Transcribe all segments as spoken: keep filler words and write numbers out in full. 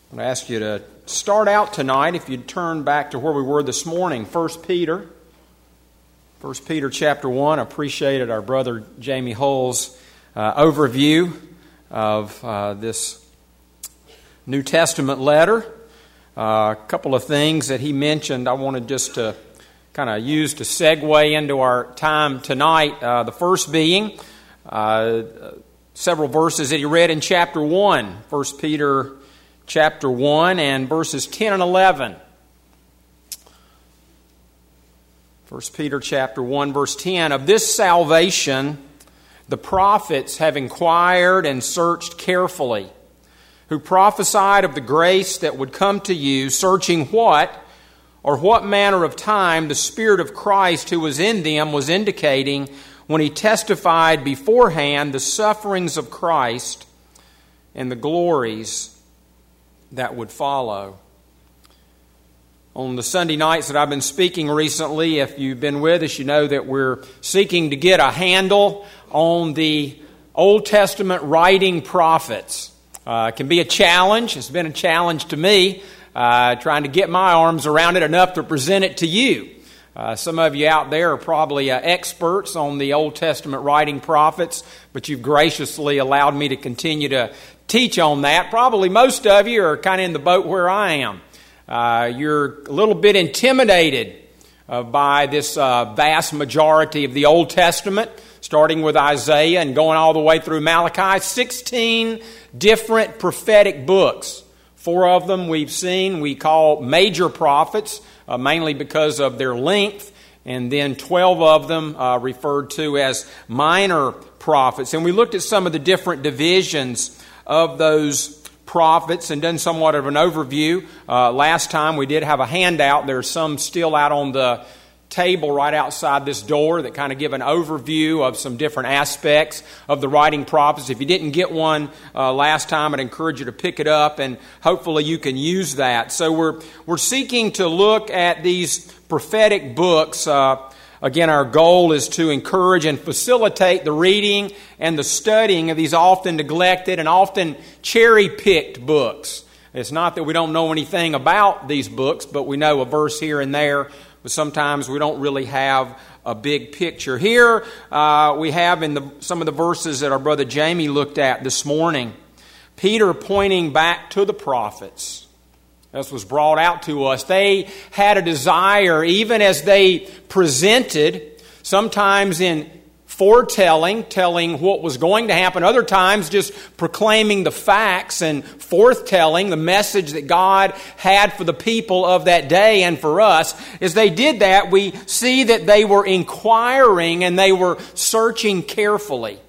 I'm going to ask you to start out tonight, if you'd turn back to where we were this morning, First Peter. First Peter chapter one. I appreciated our brother Jamie Hull's uh, overview of uh, this New Testament letter. Uh, a couple of things that he mentioned I wanted just to kind of use to segue into our time tonight. Uh, the first being uh, several verses that he read in chapter one, First Peter chapter one and verses ten and eleven. First Peter chapter one, verse ten. Of this salvation the prophets have inquired and searched carefully, who prophesied of the grace that would come to you, searching what or what manner of time the Spirit of Christ who was in them was indicating when he testified beforehand the sufferings of Christ and the glories that would follow. On the Sunday nights that I've been speaking recently, if you've been with us, you know that we're seeking to get a handle on the Old Testament writing prophets. Uh, it can be a challenge. It's been a challenge to me, uh, trying to get my arms around it enough to present it to you. Uh, some of you out there are probably uh, experts on the Old Testament writing prophets, but you've graciously allowed me to continue to teach on that. Probably most of you are kind of in the boat where I am. Uh, you're a little bit intimidated uh, by this uh, vast majority of the Old Testament, starting with Isaiah and going all the way through Malachi. sixteen different prophetic books. Four of them we've seen we call major prophets, uh, mainly because of their length, and then twelve of them uh, referred to as minor prophets. And we looked at some of the different divisions of those prophets and done somewhat of an overview. Uh, last time we did have a handout. There's some still out on the table right outside this door that kind of give an overview of some different aspects of the writing prophets. If you didn't get one uh, last time, I'd encourage you to pick it up, and hopefully you can use that. So we're we're seeking to look at these prophetic books. Uh, Again, our goal is to encourage and facilitate the reading and the studying of these often neglected and often cherry-picked books. It's not that we don't know anything about these books, but we know a verse here and there, but sometimes we don't really have a big picture. Here uh, we have in the, some of the verses that our brother Jamie looked at this morning, Peter pointing back to the prophets. This was brought out to us. They had a desire, even as they presented, sometimes in foretelling, telling what was going to happen, other times just proclaiming the facts and forthtelling the message that God had for the people of that day and for us. As they did that, we see that they were inquiring and they were searching carefully.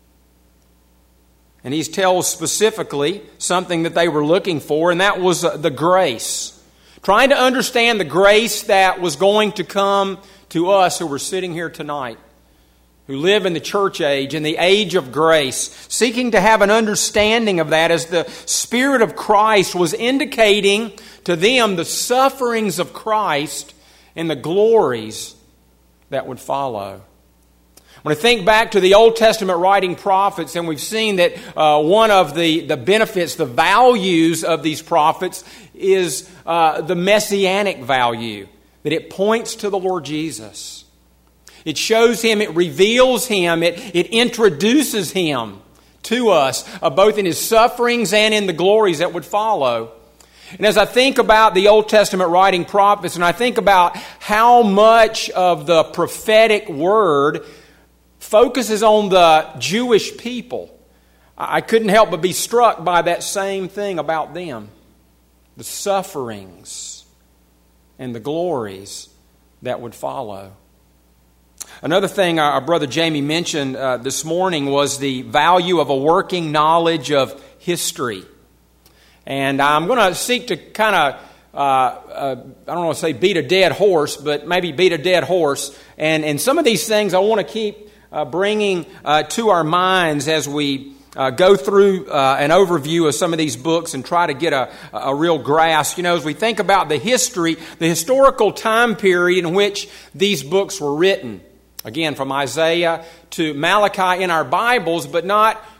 And he tells specifically something that they were looking for, and that was the grace. Trying to understand the grace that was going to come to us who were sitting here tonight, who live in the church age, in the age of grace, seeking to have an understanding of that as the Spirit of Christ was indicating to them the sufferings of Christ and the glories that would follow. When I think back to the Old Testament writing prophets, and we've seen that uh, one of the, the benefits, the values of these prophets is uh, the messianic value, that it points to the Lord Jesus. It shows Him, it reveals Him, it, it introduces Him to us, uh, both in His sufferings and in the glories that would follow. And as I think about the Old Testament writing prophets, and I think about how much of the prophetic word focuses on the Jewish people, I couldn't help but be struck by that same thing about them. The sufferings and the glories that would follow. Another thing our brother Jamie mentioned uh, this morning was the value of a working knowledge of history. And I'm going to seek to kind of, uh, uh, I don't want to say beat a dead horse, but maybe beat a dead horse. And, and some of these things I want to keep Uh, bringing uh, to our minds as we uh, go through uh, an overview of some of these books and try to get a, a real grasp. You know, as we think about the history, the historical time period in which these books were written. Again, from Isaiah to Malachi in our Bibles, but not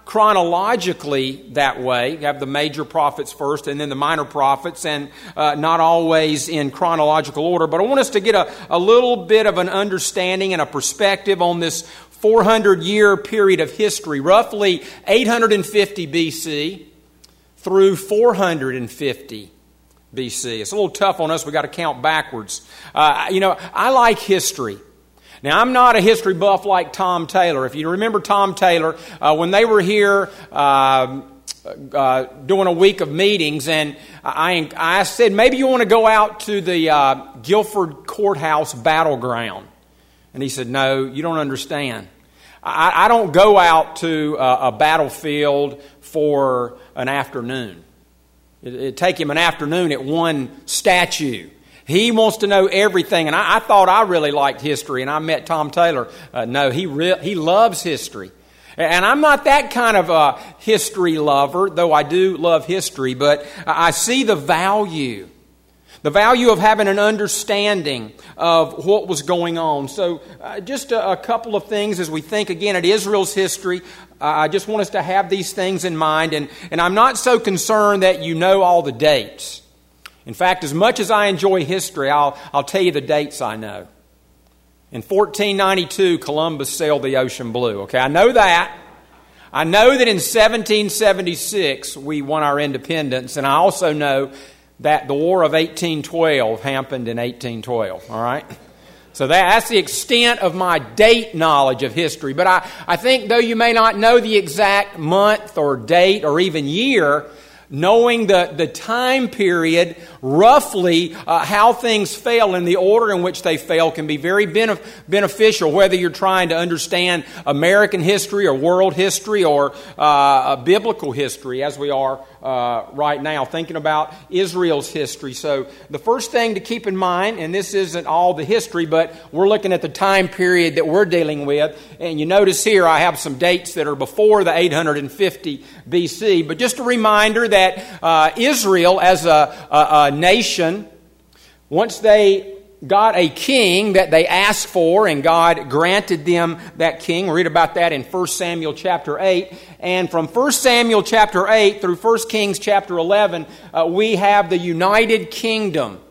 chronologically that way. You have the major prophets first and then the minor prophets, and uh, not always in chronological order. But I want us to get a, a little bit of an understanding and a perspective on this four hundred year period of history, roughly eight hundred fifty B C through four hundred fifty B C. It's a little tough on us. We've got to count backwards. Uh, you know, I like history. Now, I'm not a history buff like Tom Taylor. If you remember Tom Taylor, uh, when they were here uh, uh, doing a week of meetings, and I, I said, maybe you want to go out to the uh, Guilford Courthouse battleground. And he said, no, you don't understand. I, I don't go out to a, a battlefield for an afternoon. It, it'd take him an afternoon at one statue. He wants to know everything. And I, I thought I really liked history, and I met Tom Taylor. Uh, no, he re- he loves history. And I'm not that kind of a history lover, though I do love history, but I see the value. The value of having an understanding of what was going on. So uh, just a, a couple of things as we think again at Israel's history. Uh, I just want us to have these things in mind. And, and I'm not so concerned that you know all the dates. In fact, as much as I enjoy history, I'll, I'll tell you the dates I know. In fourteen ninety-two, Columbus sailed the ocean blue. Okay, I know that. I know that in seventeen seventy-six, we won our independence. And I also know that the War of eighteen twelve happened in eighteen twelve, all right? So that, that's the extent of my date knowledge of history. But I, I think though you may not know the exact month or date or even year, knowing the, the time period, roughly uh, how things fell and the order in which they fell can be very benef- beneficial, whether you're trying to understand American history or world history or uh, biblical history, as we are uh, right now, thinking about Israel's history. So the first thing to keep in mind, and this isn't all the history, but we're looking at the time period that we're dealing with. And you notice here I have some dates that are before the eight hundred fifty B C. But just a reminder that that uh, Israel as a, a, a nation, once they got a king that they asked for and God granted them that king. We read about that in First Samuel chapter eight. And from First Samuel chapter eight through First Kings chapter eleven, uh, we have the United Kingdom.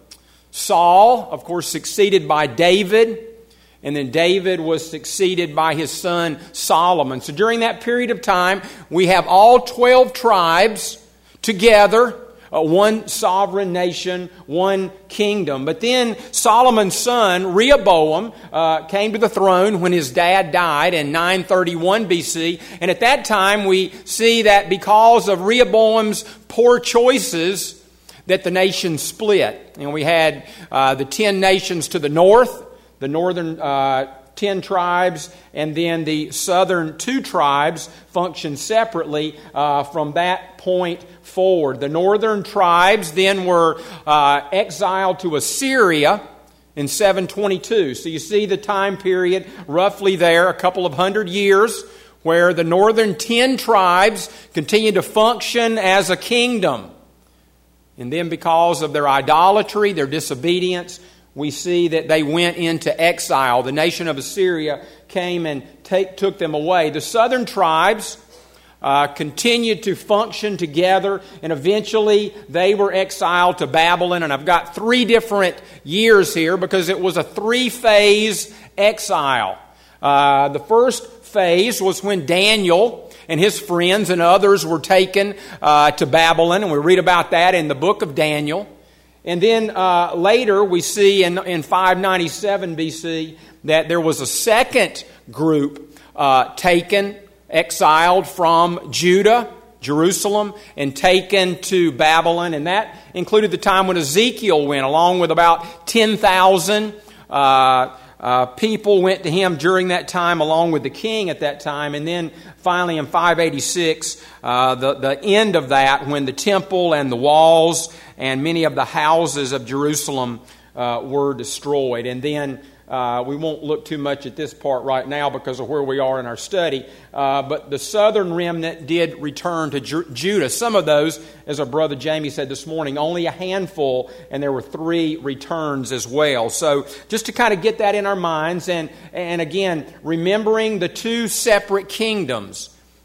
Saul, of course, succeeded by David. And then David was succeeded by his son Solomon. So during that period of time, we have all twelve tribes together, uh, one sovereign nation, one kingdom. But then Solomon's son, Rehoboam, uh, came to the throne when his dad died in nine thirty-one B C. And at that time, we see that because of Rehoboam's poor choices, that the nation split. And we had uh, the ten nations to the north, the northern uh, ten tribes, and then the southern two tribes functioned separately uh, from that point forward. The northern tribes then were uh, exiled to Assyria in seven twenty-two. So you see the time period roughly there, a couple of hundred years, where the northern ten tribes continued to function as a kingdom. And then because of their idolatry, their disobedience, we see that they went into exile. The nation of Assyria came and take, took them away. The southern tribes uh, continued to function together, and eventually they were exiled to Babylon. And I've got three different years here because it was a three-phase exile. Uh, the first phase was when Daniel and his friends and others were taken uh, to Babylon, and we read about that in the book of Daniel. And then uh, later we see in, in five ninety-seven B C that there was a second group uh, taken, exiled from Judah, Jerusalem, and taken to Babylon. And that included the time when Ezekiel went, along with about ten thousand uh, uh, people went to him during that time, along with the king at that time. And then finally in five eighty-six, uh, the, the end of that, when the temple and the walls and many of the houses of Jerusalem uh, were destroyed. And then uh, we won't look too much at this part right now because of where we are in our study. Uh, but the southern remnant did return to Ju- Judah. Some of those, as our brother Jamie said this morning, only a handful, and there were three returns as well. So just to kind of get that in our minds, and, and again, remembering the two separate kingdoms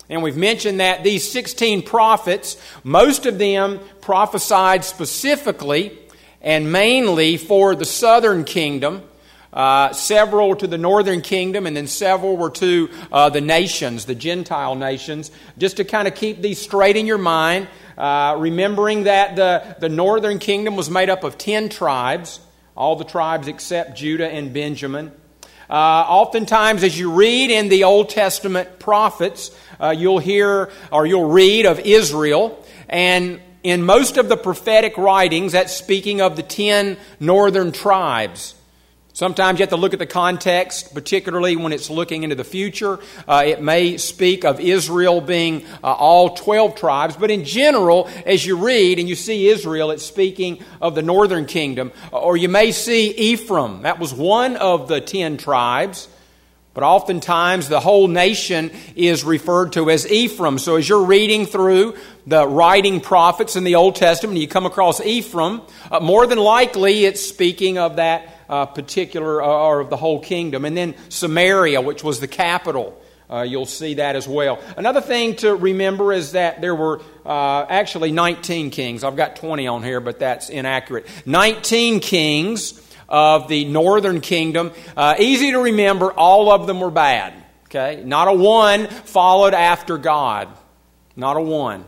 And we've mentioned that these sixteen prophets, most of them prophesied specifically and mainly for the southern kingdom. Uh, several to the northern kingdom, and then several were to uh, the nations, the Gentile nations. Just to kind of keep these straight in your mind, uh, remembering that the, the northern kingdom was made up of ten tribes, all the tribes except Judah and Benjamin. Uh, oftentimes, as you read in the Old Testament prophets, uh, you'll hear or you'll read of Israel, and in most of the prophetic writings, that's speaking of the ten northern tribes. Sometimes you have to look at the context, particularly when it's looking into the future. Uh, it may speak of Israel being uh, all twelve tribes, but in general, as you read and you see Israel, it's speaking of the northern kingdom. Or you may see Ephraim. That was one of the ten tribes, but oftentimes the whole nation is referred to as Ephraim. So as you're reading through the writing prophets in the Old Testament, and you come across Ephraim, uh, more than likely it's speaking of that Uh, particular uh, or of the whole kingdom. And then Samaria, which was the capital, uh, you'll see that as well. Another thing to remember is that there were uh, actually nineteen kings. I've got twenty on here, but that's inaccurate. nineteen kings of the northern kingdom. Uh, easy to remember, all of them were bad. Okay, not a one followed after God. Not a one.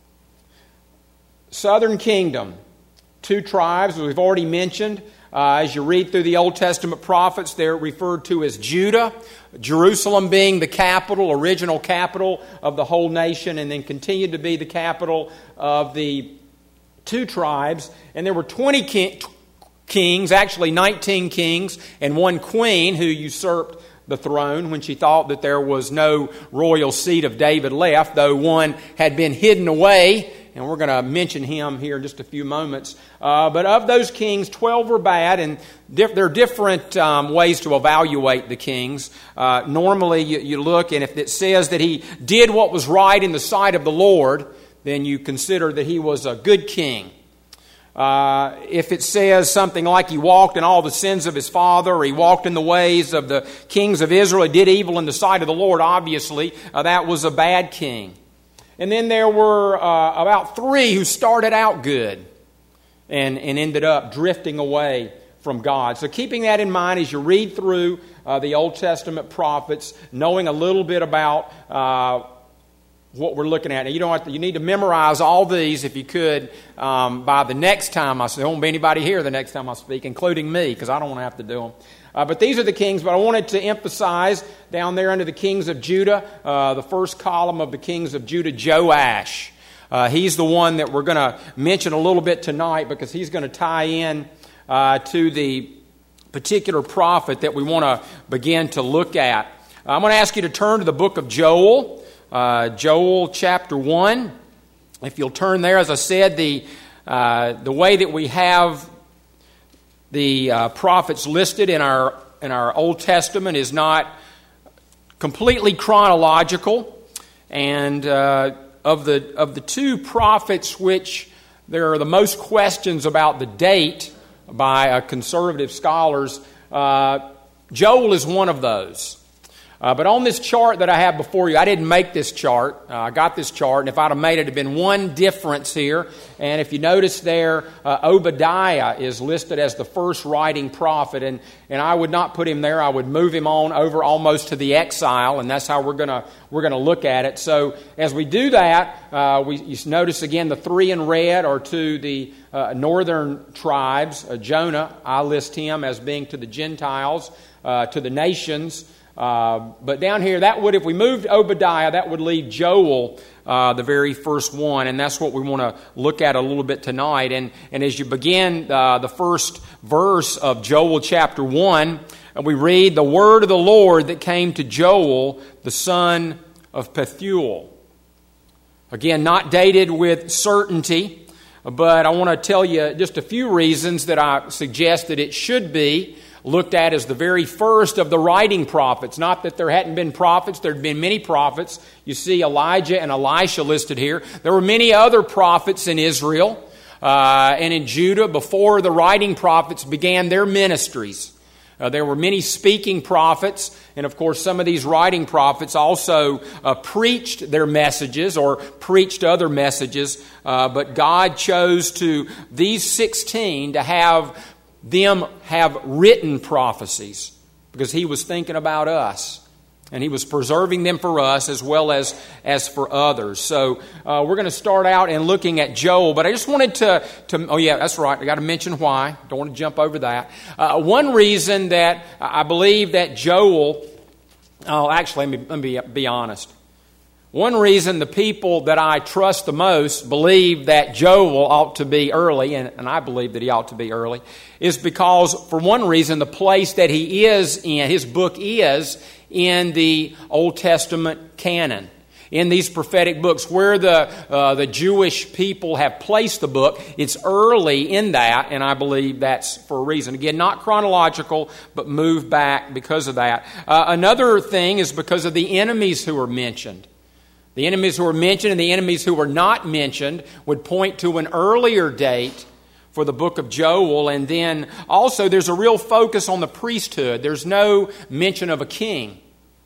Southern kingdom, two tribes, as we've already mentioned. Uh, as you read through the Old Testament prophets, they're referred to as Judah, Jerusalem being the capital, original capital of the whole nation, and then continued to be the capital of the two tribes. And there were twenty king, kings, actually nineteen kings, and one queen who usurped the throne when she thought that there was no royal seat of David left, though one had been hidden away. And we're going to mention him here in just a few moments. Uh, but of those kings, twelve were bad, and diff- there are different um, ways to evaluate the kings. Uh, normally, you, you look, and if it says that he did what was right in the sight of the Lord, then you consider that he was a good king. Uh, if it says something like he walked in all the sins of his father, or he walked in the ways of the kings of Israel, he did evil in the sight of the Lord, obviously, uh, that was a bad king. And then there were uh, about three who started out good and, and ended up drifting away from God. So keeping that in mind as you read through uh, the Old Testament prophets, knowing a little bit about uh, what we're looking at. Now, you don't have to, you need to memorize all these if you could um, by the next time I speak. There won't be anybody here the next time I speak, including me, because I don't want to have to do them. Uh, but these are the kings, but I wanted to emphasize down there under the kings of Judah, uh, the first column of the kings of Judah, Joash. Uh, he's the one that we're going to mention a little bit tonight because he's going to tie in uh, to the particular prophet that we want to begin to look at. I'm going to ask you to turn to the book of Joel, uh, Joel chapter one. If you'll turn there, as I said, the, uh, the way that we have the uh, prophets listed in our in our Old Testament is not completely chronological, and uh, of the of the two prophets which there are the most questions about the date by uh, conservative scholars, uh, Joel is one of those. Uh, but on this chart that I have before you, I didn't make this chart. Uh, I got this chart, and if I'd have made it, it'd have been one difference here. And if you notice there, uh, Obadiah is listed as the first writing prophet, and, and I would not put him there. I would move him on over almost to the exile, and that's how we're gonna we're gonna look at it. So as we do that, uh, we you notice again the three in red are to the uh, northern tribes. Uh, Jonah, I list him as being to the Gentiles, uh, to the nations. Uh, but down here, that would, if we moved Obadiah, that would leave Joel, uh, the very first one, and that's what we want to look at a little bit tonight. And, and as you begin uh, the first verse of Joel chapter one, we read, "The word of the Lord that came to Joel, the son of Pethuel." Again, not dated with certainty, but I want to tell you just a few reasons that I suggest that it should be looked at as the very first of the writing prophets. Not that there hadn't been prophets. There had been many prophets. You see Elijah and Elisha listed here. There were many other prophets in Israel uh, and in Judah before the writing prophets began their ministries. Uh, there were many speaking prophets, and of course some of these writing prophets also uh, preached their messages or preached other messages, uh, but God chose to, these sixteen, to have them have written prophecies because He was thinking about us. And He was preserving them for us as well as, as for others. So uh, we're going to start out and looking at Joel. But I just wanted to, to oh yeah, that's right. I got to mention why. Don't want to jump over that. Uh, one reason that I believe that Joel, oh actually let me, let me be, be honest. One reason the people that I trust the most believe that Joel ought to be early, and, and I believe that he ought to be early, is because for one reason the place that he is in, his book is, in the Old Testament canon, in these prophetic books, where the uh, the Jewish people have placed the book. It's early in that, and I believe that's for a reason. Again, not chronological, but moved back because of that. Uh, another thing is because of the enemies who are mentioned. The enemies who are mentioned and the enemies who were not mentioned would point to an earlier date for the book of Joel. And then also there's a real focus on the priesthood. There's no mention of a king.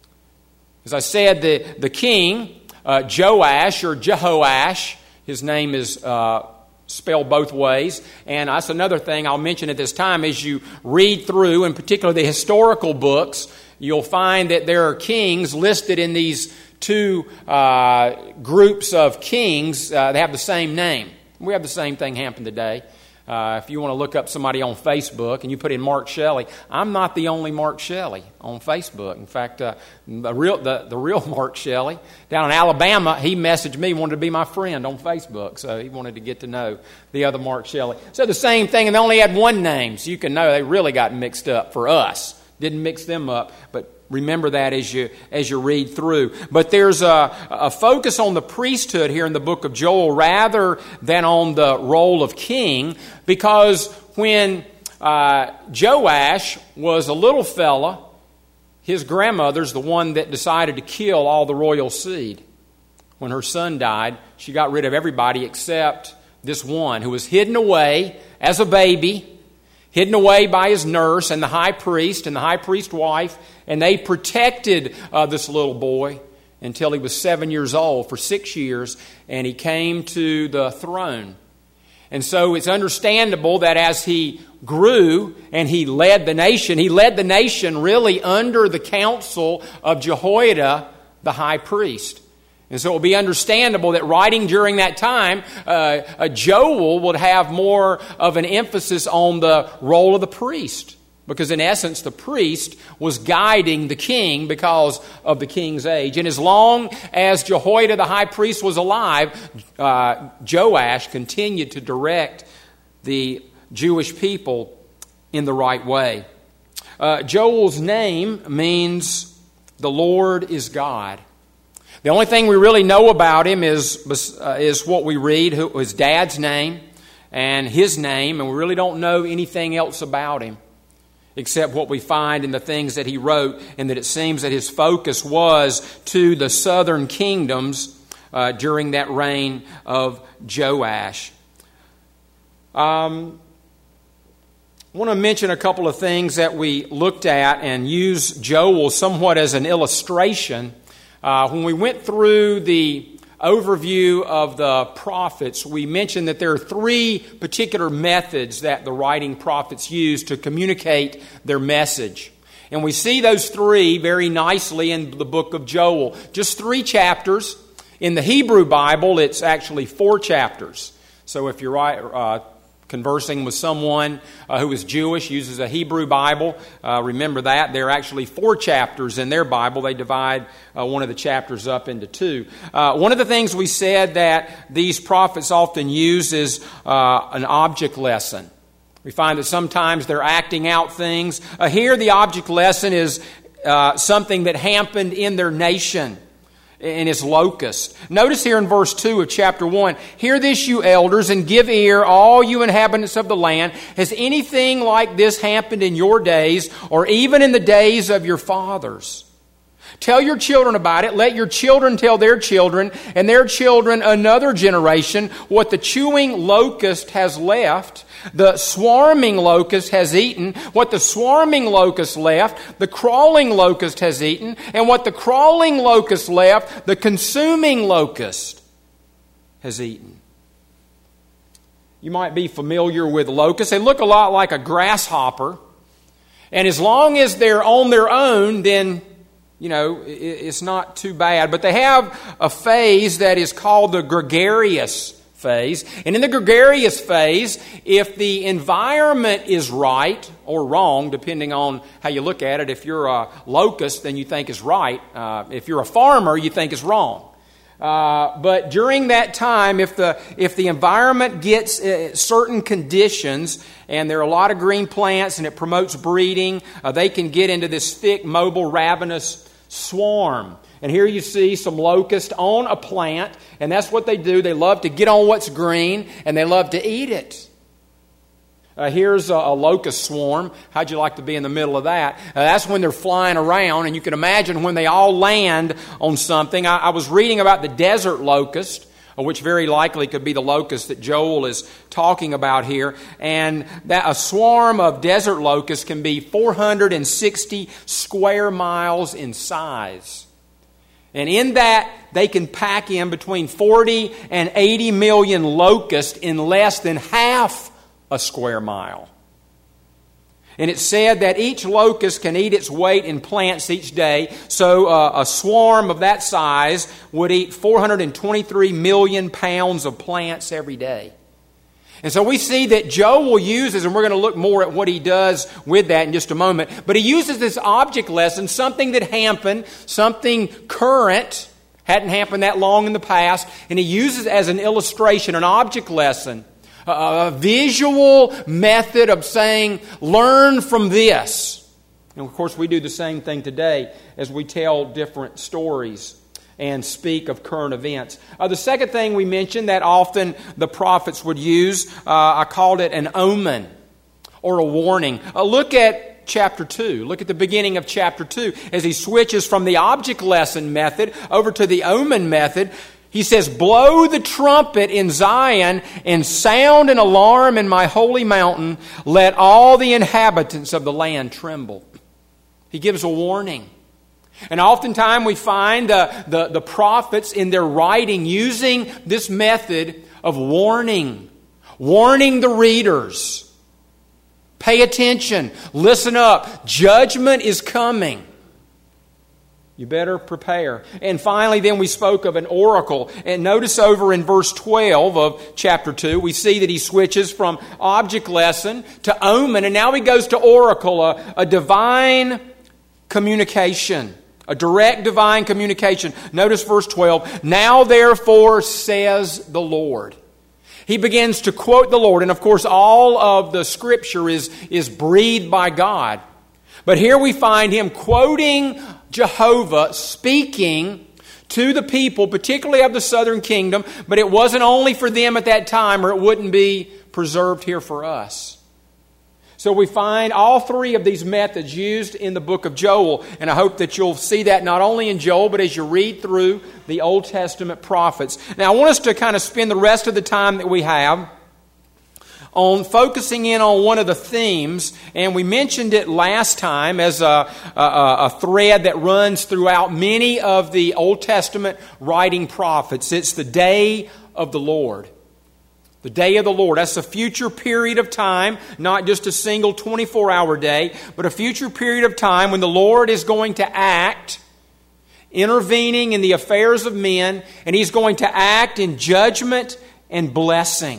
As I said, the, the king, uh, Joash or Jehoash, his name is uh, spelled both ways. And that's another thing I'll mention at this time. As you read through, in particular the historical books, you'll find that there are kings listed in these two uh, groups of kings uh, that have the same name. We have the same thing happen today. Uh, if you want to look up somebody on Facebook and you put in Mark Shelley, I'm not the only Mark Shelley on Facebook. In fact, uh, the real the, the real Mark Shelley down in Alabama, he messaged me, wanted to be my friend on Facebook. So he wanted to get to know the other Mark Shelley. So the same thing, and they only had one name. So you can know they really got mixed up for us. Didn't mix them up, but remember that as you as you read through. But there's a, a focus on the priesthood here in the book of Joel rather than on the role of king, because when uh, Joash was a little fella, his grandmother's the one that decided to kill all the royal seed. When her son died, she got rid of everybody except this one who was hidden away as a baby, hidden away by his nurse and the high priest and the high priest's wife, and they protected uh, this little boy until he was seven years old, for six years, and he came to the throne. And so it's understandable that as he grew and he led the nation, he led the nation really under the counsel of Jehoiada, the high priest. And so it will be understandable that writing during that time, uh, uh, Joel would have more of an emphasis on the role of the priest. Because in essence, the priest was guiding the king because of the king's age. And as long as Jehoiada the high priest was alive, uh, Joash continued to direct the Jewish people in the right way. Uh, Joel's name means the Lord is God. The only thing we really know about him is, uh, is what we read, his dad's name and his name, and we really don't know anything else about him except what we find in the things that he wrote, and that it seems that his focus was to the southern kingdoms uh, during that reign of Joash. Um, I want to mention a couple of things that we looked at and use Joel somewhat as an illustration. Uh, when we went through the overview of the prophets, we mentioned that there are three particular methods that the writing prophets use to communicate their message. And we see those three very nicely in the book of Joel. Just three chapters. In the Hebrew Bible, it's actually four chapters. So if you're uh, conversing with someone uh, who is Jewish, uses a Hebrew Bible, uh, remember that. There are actually four chapters in their Bible. They divide uh, one of the chapters up into two. Uh, one of the things we said that these prophets often use is uh, an object lesson. We find that sometimes they're acting out things. Uh, here the object lesson is uh, something that happened in their nation, in his locust. Notice here in verse two of chapter one, "Hear this, you elders, and give ear, all you inhabitants of the land. Has anything like this happened in your days, or even in the days of your fathers? Tell your children about it. Let your children tell their children, and their children another generation, what the chewing locust has left, the swarming locust has eaten. What the swarming locust left, the crawling locust has eaten. And what the crawling locust left, the consuming locust has eaten. You might be familiar with locusts. They look a lot like a grasshopper. And as long as they're on their own, then, you know, it's not too bad. But they have a phase that is called the gregarious phase. And in the gregarious phase, if the environment is right or wrong, depending on how you look at it, if you're a locust, then you think it's right. Uh, if you're a farmer, you think it's wrong. Uh, but during that time, if the if the environment gets uh, certain conditions, and there are a lot of green plants, and it promotes breeding, uh, they can get into this thick, mobile, ravenous swarm. And here you see some locusts on a plant, and that's what they do. They love to get on what's green, and they love to eat it. Uh, here's a, a locust swarm. How'd you like to be in the middle of that? Uh, that's when they're flying around, and you can imagine when they all land on something. I, I was reading about the desert locust, uh, which very likely could be the locust that Joel is talking about here. And that a swarm of desert locusts can be four hundred sixty square miles in size. And in that, they can pack in between forty and eighty million locusts in less than half a square mile. And it said that each locust can eat its weight in plants each day. So uh, a swarm of that size would eat four hundred twenty-three million pounds of plants every day. And so we see that Joel uses, and we're going to look more at what he does with that in just a moment, but he uses this object lesson, something that happened, something current, hadn't happened that long in the past, and he uses it as an illustration, an object lesson, a visual method of saying, learn from this. And of course, we do the same thing today as we tell different stories and speak of current events. Uh, the second thing we mentioned that often the prophets would use, uh, I called it an omen or a warning. Uh, look at chapter two. Look at the beginning of chapter two as he switches from the object lesson method over to the omen method. He says, blow the trumpet in Zion and sound an alarm in my holy mountain. Let all the inhabitants of the land tremble. He gives a warning. And oftentimes we find the, the, the prophets in their writing using this method of warning. Warning the readers. Pay attention. Listen up. Judgment is coming. You better prepare. And finally, then we spoke of an oracle. And notice over in verse twelve of chapter two, we see that he switches from object lesson to omen. And now he goes to oracle, a, a divine communication. A direct divine communication. Notice verse twelve. Now therefore says the Lord. He begins to quote the Lord. And of course, all of the Scripture is, is breathed by God. But here we find him quoting Jehovah speaking to the people, particularly of the southern kingdom, but it wasn't only for them at that time, or it wouldn't be preserved here for us. So we find all three of these methods used in the book of Joel, and I hope that you'll see that not only in Joel, but as you read through the Old Testament prophets. Now I want us to kind of spend the rest of the time that we have on focusing in on one of the themes, and we mentioned it last time as a, a, a thread that runs throughout many of the Old Testament writing prophets. It's the day of the Lord. The day of the Lord. That's a future period of time, not just a single twenty-four hour day, but a future period of time when the Lord is going to act, intervening in the affairs of men, and He's going to act in judgment and blessing.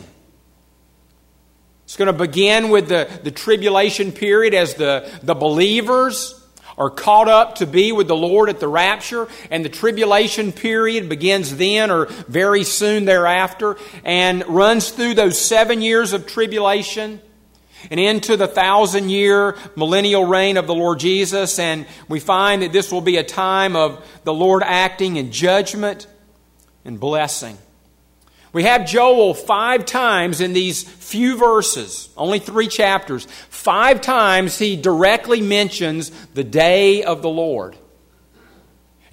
It's going to begin with the, the tribulation period as the, the believers are caught up to be with the Lord at the rapture, and the tribulation period begins then or very soon thereafter and runs through those seven years of tribulation and into the thousand year millennial reign of the Lord Jesus. And we find that this will be a time of the Lord acting in judgment and blessing. We have Joel five times in these few verses, only three chapters. Five times he directly mentions the day of the Lord.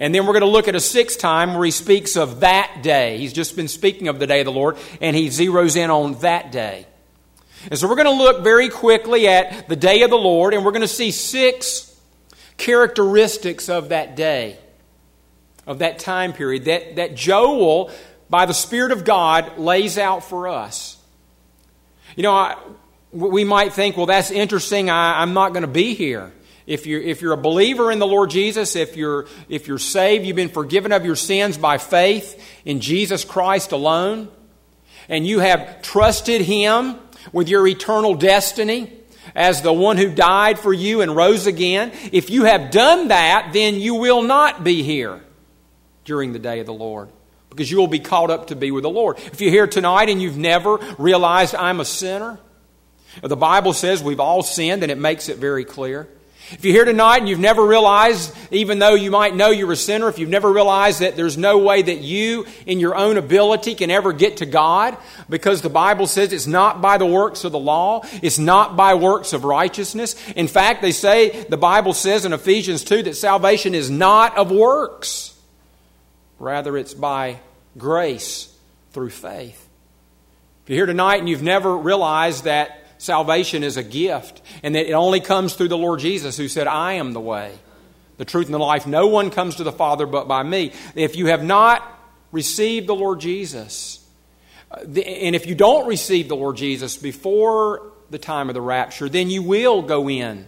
And then we're going to look at a sixth time where he speaks of that day. He's just been speaking of the day of the Lord, and he zeroes in on that day. And so we're going to look very quickly at the day of the Lord, and we're going to see six characteristics of that day, of that time period, that, that Joel, by the Spirit of God, lays out for us. You know, I, we might think, well, that's interesting. I, I'm not going to be here. If you're, if you're a believer in the Lord Jesus, if you're, if you're saved, you've been forgiven of your sins by faith in Jesus Christ alone, and you have trusted Him with your eternal destiny as the one who died for you and rose again, if you have done that, then you will not be here during the day of the Lord, because you will be caught up to be with the Lord. If you're here tonight and you've never realized I'm a sinner, the Bible says we've all sinned, and it makes it very clear. If you're here tonight and you've never realized, even though you might know you're a sinner, if you've never realized that there's no way that you, in your own ability, can ever get to God, because the Bible says it's not by the works of the law, it's not by works of righteousness. In fact, they say, the Bible says in Ephesians two, that salvation is not of works. Rather, it's by grace through faith. If you're here tonight and you've never realized that salvation is a gift, and that it only comes through the Lord Jesus, who said, I am the way, the truth, and the life. No one comes to the Father but by me. If you have not received the Lord Jesus, and if you don't receive the Lord Jesus before the time of the rapture, then you will go in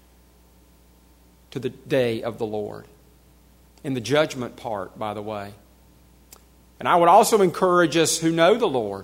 to the day of the Lord. In the judgment part, by the way. And I would also encourage us who know the Lord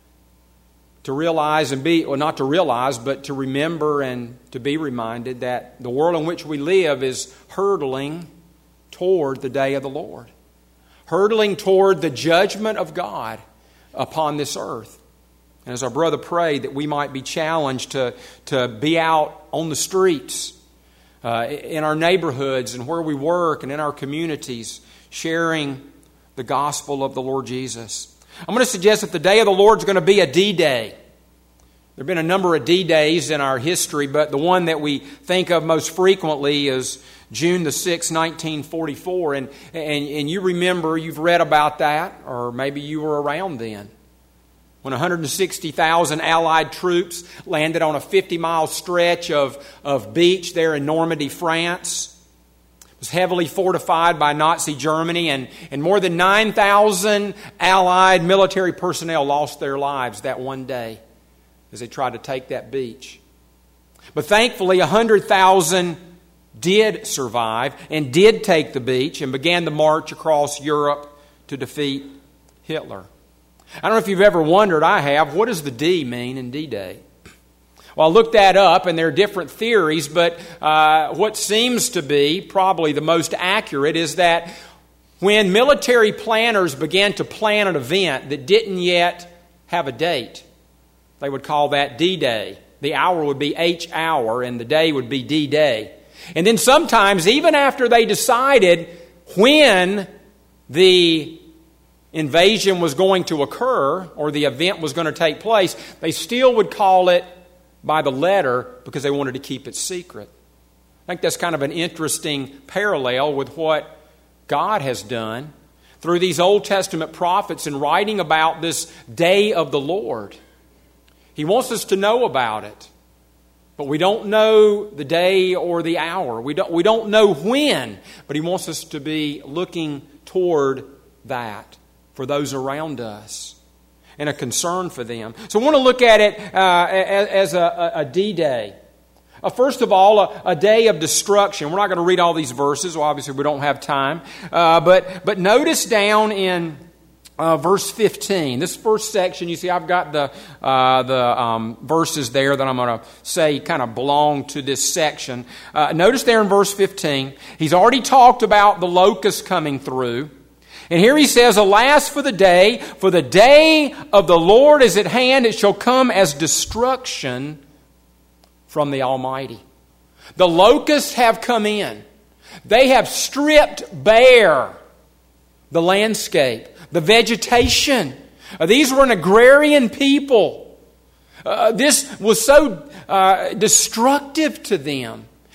to realize and be, well, not to realize, but to remember and to be reminded that the world in which we live is hurtling toward the day of the Lord. Hurtling toward the judgment of God upon this earth. And as our brother prayed, that we might be challenged to, to be out on the streets, uh, in our neighborhoods and where we work and in our communities, sharing the gospel of the Lord Jesus. I'm going to suggest that the day of the Lord is going to be a D-Day. There have been a number of D-Days in our history, but the one that we think of most frequently is June the sixth, nineteen forty-four. And, and, and you remember, you've read about that, or maybe you were around then, when one hundred sixty thousand Allied troops landed on a fifty-mile stretch of, of beach there in Normandy, France. Was heavily fortified by Nazi Germany, and, and more than nine thousand Allied military personnel lost their lives that one day as they tried to take that beach. But thankfully, one hundred thousand did survive and did take the beach and began the march across Europe to defeat Hitler. I don't know if you've ever wondered, I have, what does the D mean in D-Day? Well, I looked that up, and there are different theories, but uh, what seems to be probably the most accurate is that when military planners began to plan an event that didn't yet have a date, they would call that D-Day. The hour would be H hour, and the day would be D-Day. And then sometimes, even after they decided when the invasion was going to occur or the event was going to take place, they still would call it by the letter because they wanted to keep it secret. I think that's kind of an interesting parallel with what God has done through these Old Testament prophets in writing about this day of the Lord. He wants us to know about it, but we don't know the day or the hour. We don't, we don't know when, but He wants us to be looking toward that for those around us, and a concern for them. So I want to look at it uh, as a, a D-Day. Uh, first of all, a, a day of destruction. We're not going to read all these verses. Well, obviously, we don't have time. Uh, but, but notice down in uh, verse fifteen. This first section, you see, I've got the, uh, the um, verses there that I'm going to say kind of belong to this section. Uh, notice there in verse fifteen, he's already talked about the locusts coming through. And here he says, alas for the day, for the day of the Lord is at hand. It shall come as destruction from the Almighty. The locusts have come in. They have stripped bare the landscape, the vegetation. Uh, these were an agrarian people. Uh, this was so uh, destructive to them.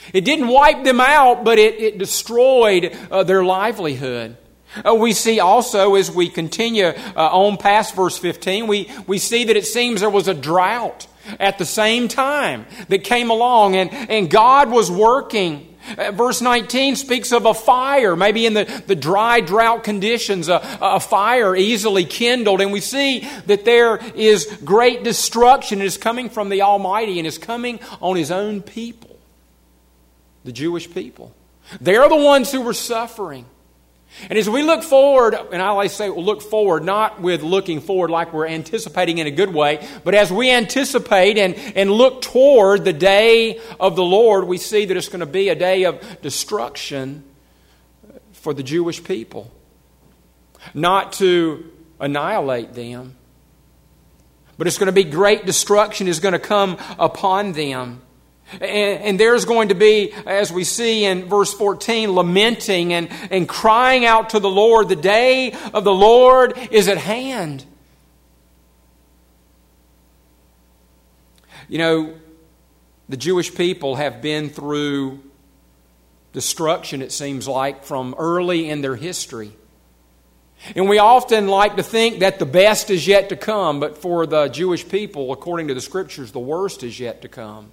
It didn't wipe them out, but it, it destroyed uh, their livelihood. Uh, we see also, as we continue uh, on past verse fifteen, we, we see that it seems there was a drought at the same time that came along, and, and God was working. Uh, verse nineteen speaks of a fire, maybe in the, the dry drought conditions, a, a fire easily kindled. And we see that there is great destruction is coming from the Almighty and is coming on His own people, the Jewish people. They're the ones who were suffering. And as we look forward, and I always say we'll look forward, not with looking forward like we're anticipating in a good way, but as we anticipate and, and look toward the day of the Lord, we see that it's going to be a day of destruction for the Jewish people. Not to annihilate them, but it's going to be great destruction is going to come upon them. And, and there's going to be, as we see in verse fourteen, lamenting and, and crying out to the Lord. The day of the Lord is at hand. You know, the Jewish people have been through destruction, it seems like, from early in their history. And we often like to think that the best is yet to come, but for the Jewish people, according to the Scriptures, the worst is yet to come.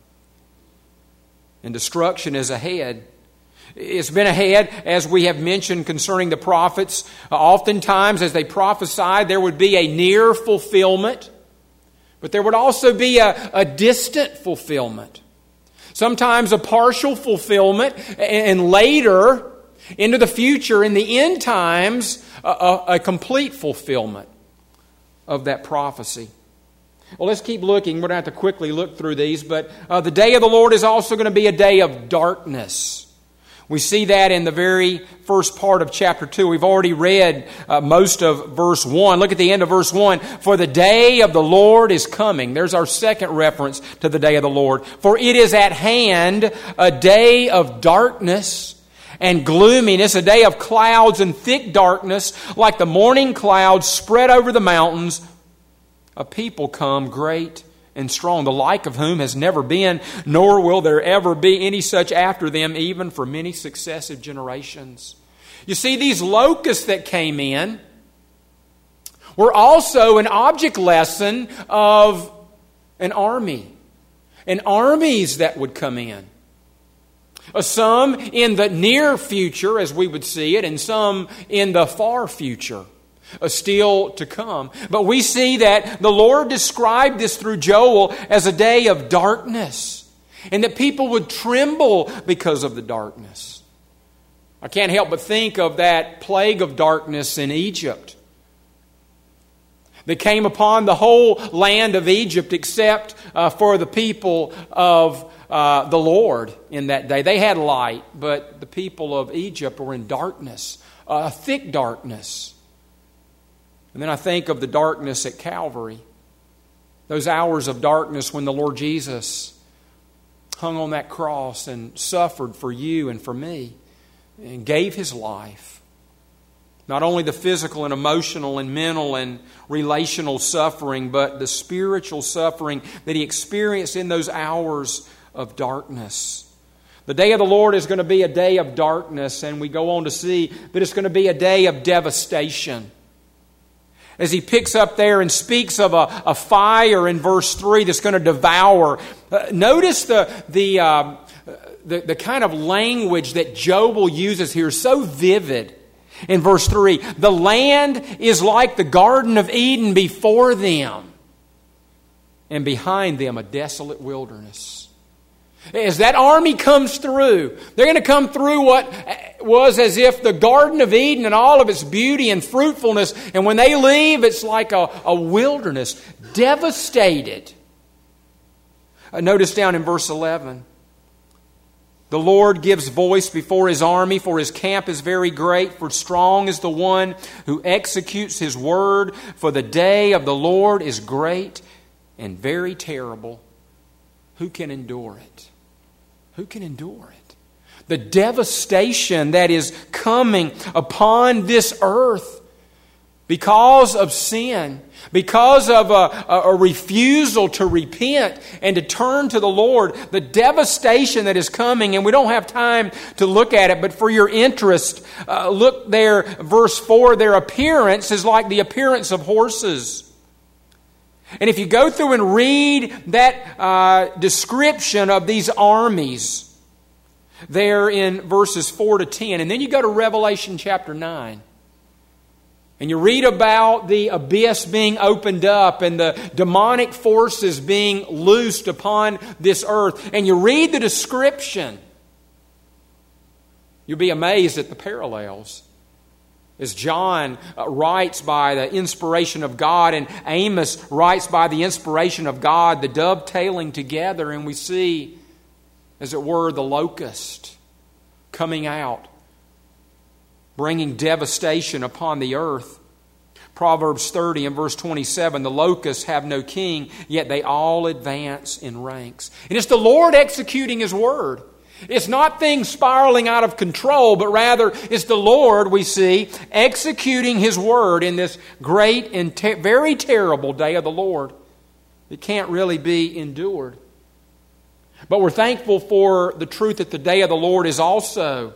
And destruction is ahead. It's been ahead, as we have mentioned concerning the prophets. Uh, oftentimes, as they prophesied, there would be a near fulfillment, but there would also be a, a distant fulfillment. Sometimes a partial fulfillment, and later, into the future, in the end times, a, a, a complete fulfillment of that prophecy. Well, let's keep looking. We're going to have to quickly look through these. But uh, the day of the Lord is also going to be a day of darkness. We see that in the very first part of chapter two. We've already read uh, most of verse one. Look at the end of verse one. For the day of the Lord is coming. There's our second reference to the day of the Lord. For it is at hand a day of darkness and gloominess, a day of clouds and thick darkness, like the morning clouds spread over the mountains. A people come great and strong, the like of whom has never been, nor will there ever be any such after them, even for many successive generations. You see, these locusts that came in were also an object lesson of an army, and armies that would come in. Some in the near future, as we would see it, and some in the far future. Uh, still to come. But we see that the Lord described this through Joel as a day of darkness, and that people would tremble because of the darkness. I can't help but think of that plague of darkness in Egypt that came upon the whole land of Egypt except uh, for the people of uh, the Lord in that day. They had light, but the people of Egypt were in darkness, a uh, thick darkness. And then I think of the darkness at Calvary. Those hours of darkness when the Lord Jesus hung on that cross and suffered for you and for me and gave His life. Not only the physical and emotional and mental and relational suffering, but the spiritual suffering that He experienced in those hours of darkness. The day of the Lord is going to be a day of darkness, and we go on to see that it's going to be a day of devastation. As he picks up there and speaks of a, a fire in verse three that's going to devour. Uh, notice the, the, uh, the, the kind of language that Joel uses here, so vivid. In verse three, the land is like the Garden of Eden before them, and behind them a desolate wilderness. As that army comes through, they're going to come through what was as if the Garden of Eden and all of its beauty and fruitfulness, and when they leave, it's like a, a wilderness, devastated. Uh, notice down in verse eleven, the Lord gives voice before His army, for His camp is very great, for strong is the one who executes His word, for the day of the Lord is great and very terrible. Who can endure it? Who can endure it? The devastation that is coming upon this earth because of sin, because of a, a refusal to repent and to turn to the Lord, the devastation that is coming, and we don't have time to look at it, but for your interest, uh, look there, verse four, their appearance is like the appearance of horses. And if you go through and read that uh, description of these armies there in verses four to ten, and then you go to Revelation chapter nine, and you read about the abyss being opened up and the demonic forces being loosed upon this earth, and you read the description, you'll be amazed at the parallels. As John writes by the inspiration of God, and Amos writes by the inspiration of God, the dovetailing together, and we see, as it were, the locust coming out, bringing devastation upon the earth. Proverbs thirty and verse twenty-seven, the locusts have no king, yet they all advance in ranks. And it's the Lord executing His word. It's not things spiraling out of control, but rather it's the Lord, we see, executing His word in this great and te- very terrible day of the Lord. It can't really be endured. But we're thankful for the truth that the day of the Lord is also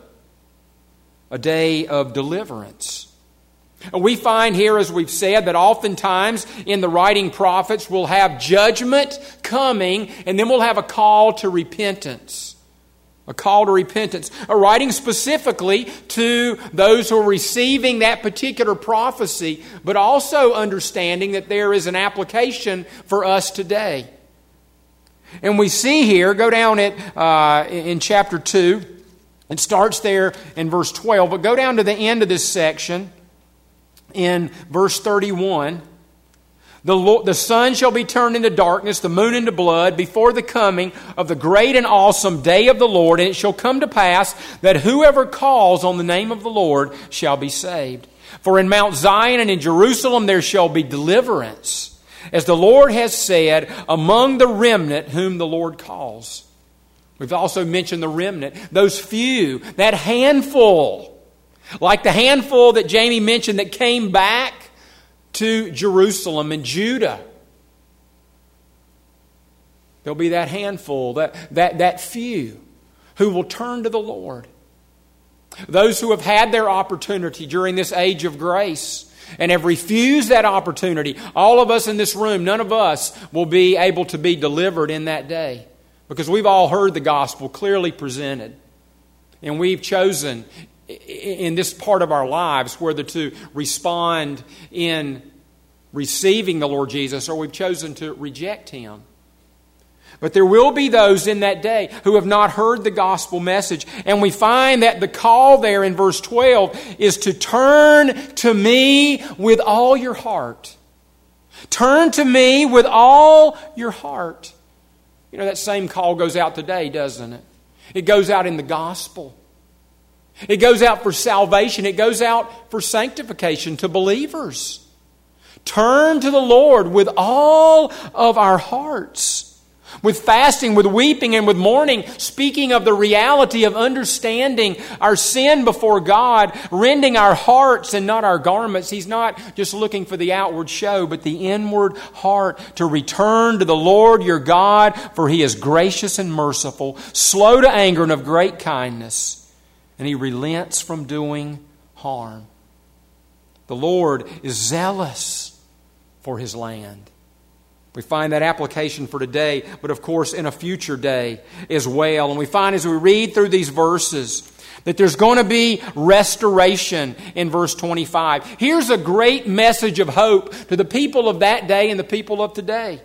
a day of deliverance. We find here, as we've said, that oftentimes in the writing prophets we'll have judgment coming, and then we'll have a call to repentance. A call to repentance. A writing specifically to those who are receiving that particular prophecy, but also understanding that there is an application for us today. And we see here, go down at uh, in chapter two, it starts there in verse twelve, but go down to the end of this section in verse thirty-one. The, Lord, the sun shall be turned into darkness, the moon into blood, before the coming of the great and awesome day of the Lord. And it shall come to pass that whoever calls on the name of the Lord shall be saved. For in Mount Zion and in Jerusalem there shall be deliverance, as the Lord has said, among the remnant whom the Lord calls. We've also mentioned the remnant, those few, that handful, like the handful that Jamie mentioned that came back to Jerusalem and Judah. There'll be that handful, that, that, that few who will turn to the Lord. Those who have had their opportunity during this age of grace and have refused that opportunity. All of us in this room, none of us will be able to be delivered in that day, because we've all heard the gospel clearly presented. And we've chosen in this part of our lives whether to respond in receiving the Lord Jesus, or we've chosen to reject Him. But there will be those in that day who have not heard the gospel message. And we find that the call there in verse twelve is to turn to me with all your heart. Turn to me with all your heart. You know, that same call goes out today, doesn't it? It goes out in the gospel. It goes out for salvation. It goes out for sanctification to believers. Turn to the Lord with all of our hearts. With fasting, with weeping, and with mourning, speaking of the reality of understanding our sin before God, rending our hearts and not our garments. He's not just looking for the outward show, but the inward heart to return to the Lord your God, for He is gracious and merciful, slow to anger and of great kindness, and He relents from doing harm. The Lord is zealous for His land. We find that application for today, but of course in a future day as well. And we find as we read through these verses that there's going to be restoration in verse twenty-five. Here's a great message of hope to the people of that day and the people of today.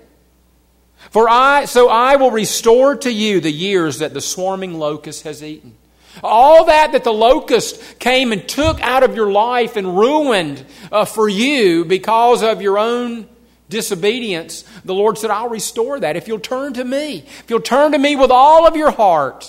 For I, so I will restore to you the years that the swarming locust has eaten. All that that the locust came and took out of your life and ruined uh, for you because of your own disobedience, the Lord said, I'll restore that if you'll turn to me. If you'll turn to me with all of your heart.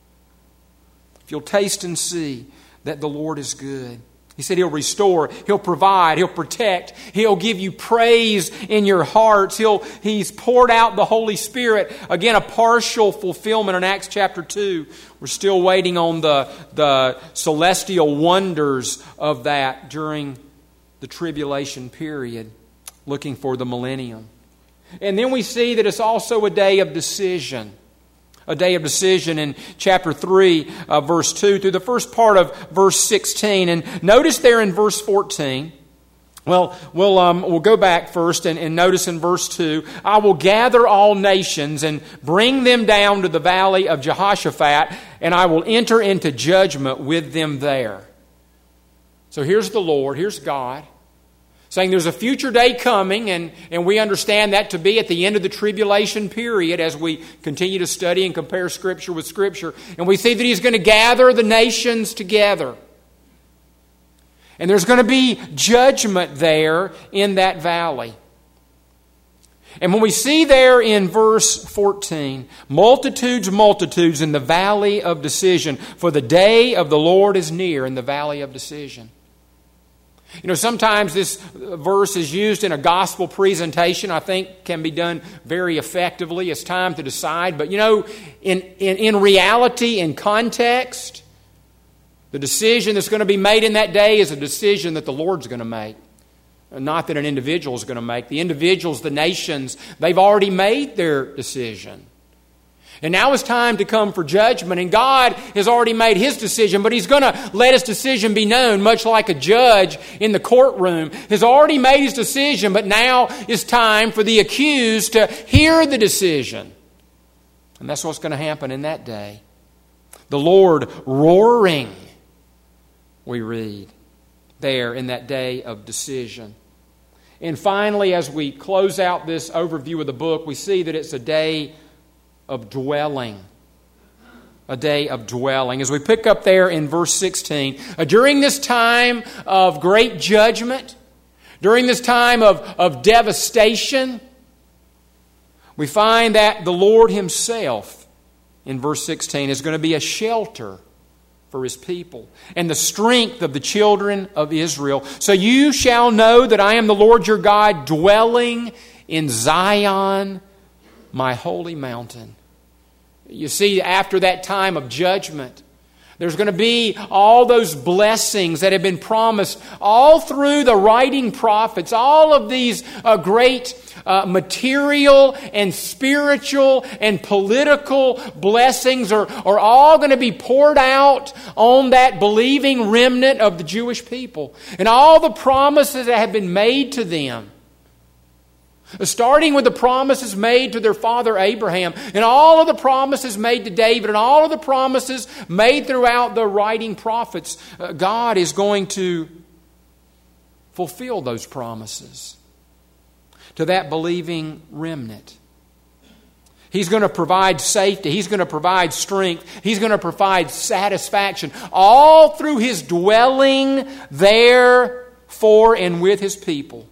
If you'll taste and see that the Lord is good. He said He'll restore, He'll provide, He'll protect, He'll give you praise in your hearts. He'll, He's poured out the Holy Spirit. Again, a partial fulfillment in Acts chapter two. We're still waiting on the, the celestial wonders of that during the tribulation period, looking for the millennium. And then we see that it's also a day of decision. A day of decision in chapter three, uh, verse two, through the first part of verse sixteen. And notice there in verse fourteen, well, we'll, um, we'll go back first and, and notice in verse two, I will gather all nations and bring them down to the valley of Jehoshaphat, and I will enter into judgment with them there. So here's the Lord, here's God, saying there's a future day coming, and, and we understand that to be at the end of the tribulation period as we continue to study and compare Scripture with Scripture. And we see that He's going to gather the nations together. And there's going to be judgment there in that valley. And when we see there in verse fourteen, multitudes, multitudes in the valley of decision, for the day of the Lord is near in the valley of decision. You know, sometimes this verse is used in a gospel presentation, I think can be done very effectively. It's time to decide. But, you know, in, in, in reality, in context, the decision that's going to be made in that day is a decision that the Lord's going to make. Not that an individual is going to make. The individuals, the nations, they've already made their decision. And now it's time to come for judgment. And God has already made His decision, but He's going to let His decision be known, much like a judge in the courtroom has already made his decision, but now it's time for the accused to hear the decision. And that's what's going to happen in that day. The Lord roaring, we read there in that day of decision. And finally, as we close out this overview of the book, we see that it's a day of dwelling. A day of dwelling. As we pick up there in verse sixteen, uh, during this time of great judgment, during this time of, of devastation, we find that the Lord Himself, in verse sixteen, is going to be a shelter for His people and the strength of the children of Israel. So you shall know that I am the Lord your God, dwelling in Zion, my holy mountain. You see, after that time of judgment, there's going to be all those blessings that have been promised all through the writing prophets. All of these uh, great uh, material and spiritual and political blessings are, are all going to be poured out on that believing remnant of the Jewish people. And all the promises that have been made to them, starting with the promises made to their father Abraham, and all of the promises made to David, and all of the promises made throughout the writing prophets, uh, God is going to fulfill those promises to that believing remnant. He's going to provide safety. He's going to provide strength. He's going to provide satisfaction, all through His dwelling there for and with His people.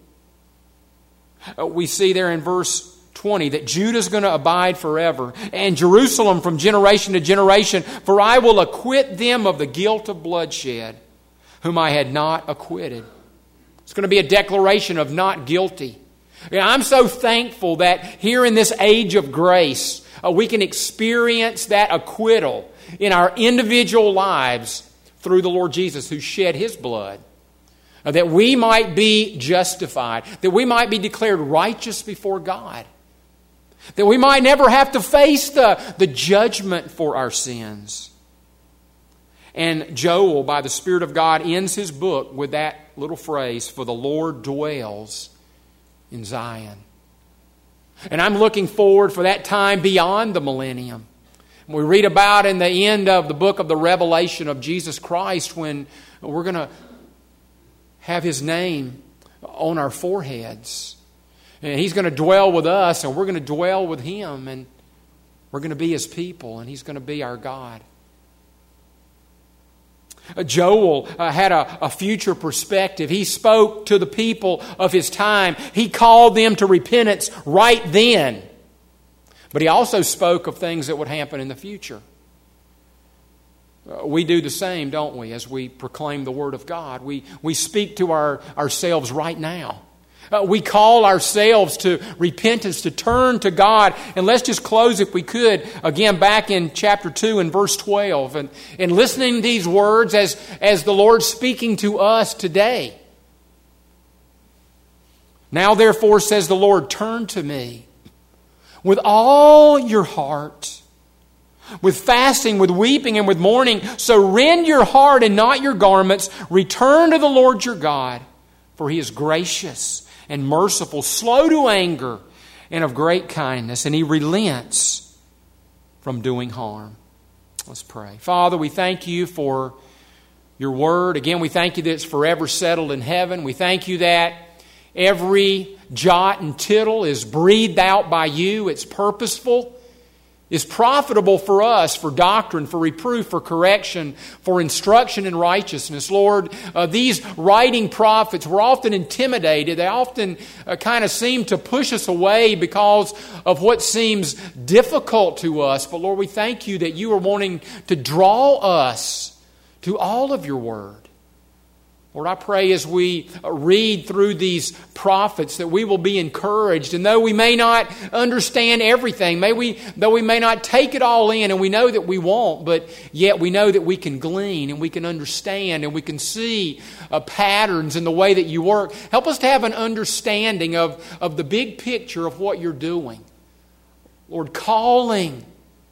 We see there in verse twenty that Judah is going to abide forever, and Jerusalem from generation to generation, for I will acquit them of the guilt of bloodshed, whom I had not acquitted. It's going to be a declaration of not guilty. And I'm so thankful that here in this age of grace, uh, we can experience that acquittal in our individual lives through the Lord Jesus, who shed His blood, that we might be justified, that we might be declared righteous before God, that we might never have to face the, the judgment for our sins. And Joel, by the Spirit of God, ends his book with that little phrase, for the Lord dwells in Zion. And I'm looking forward for that time beyond the millennium. We read about in the end of the book of the Revelation of Jesus Christ, when we're going to have His name on our foreheads. And He's going to dwell with us, and we're going to dwell with Him, and we're going to be His people, and He's going to be our God. Joel uh, had a, a future perspective. He spoke to the people of his time. He called them to repentance right then. But he also spoke of things that would happen in the future. Uh, we do the same, don't we, as we proclaim the Word of God. We, we speak to our, ourselves right now. Uh, we call ourselves to repentance, to turn to God. And let's just close, if we could, again back in chapter two and verse twelve. And, and listening to these words as, as the Lord's speaking to us today. Now therefore, says the Lord, turn to me with all your heart, with fasting, with weeping, and with mourning. So rend your heart and not your garments. Return to the Lord your God, for He is gracious and merciful, slow to anger, and of great kindness, and He relents from doing harm. Let's pray. Father, we thank You for Your Word. Again, we thank You that it's forever settled in heaven. We thank You that every jot and tittle is breathed out by You. It's purposeful. It's profitable for us, for doctrine, for reproof, for correction, for instruction in righteousness. Lord, uh, these writing prophets were often intimidated. They often uh, kind of seem to push us away because of what seems difficult to us. But Lord, we thank You that You are wanting to draw us to all of Your Word. Lord, I pray as we read through these prophets that we will be encouraged. And though we may not understand everything, may we, though we may not take it all in, and we know that we won't, but yet we know that we can glean and we can understand and we can see uh, patterns in the way that You work. Help us to have an understanding of, of the big picture of what You're doing. Lord, calling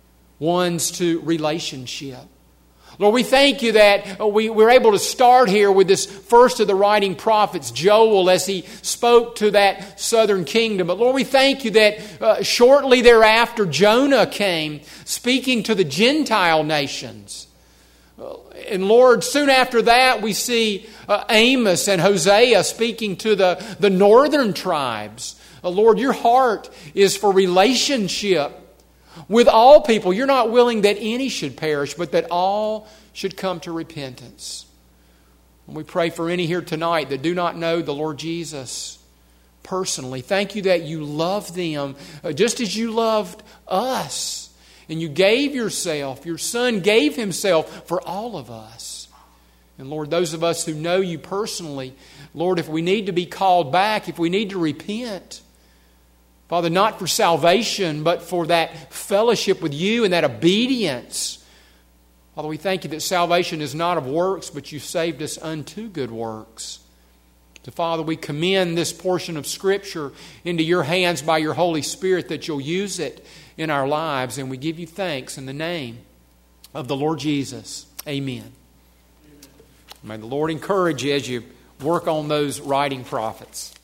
ones to relationship. Lord, we thank You that we were able to start here with this first of the writing prophets, Joel, as he spoke to that southern kingdom. But Lord, we thank You that uh, shortly thereafter, Jonah came speaking to the Gentile nations. And Lord, soon after that, we see uh, Amos and Hosea speaking to the, the northern tribes. Uh, Lord, Your heart is for relationship with all people. You're not willing that any should perish, but that all should come to repentance. And we pray for any here tonight that do not know the Lord Jesus personally. Thank You that You love them just as You loved us. And You gave Yourself, Your Son gave Himself for all of us. And Lord, those of us who know You personally, Lord, if we need to be called back, if we need to repent, Father, not for salvation, but for that fellowship with You and that obedience. Father, we thank You that salvation is not of works, but You saved us unto good works. So, Father, we commend this portion of Scripture into Your hands by Your Holy Spirit, that You'll use it in our lives. And we give You thanks in the name of the Lord Jesus. Amen. May the Lord encourage you as you work on those writing prophets.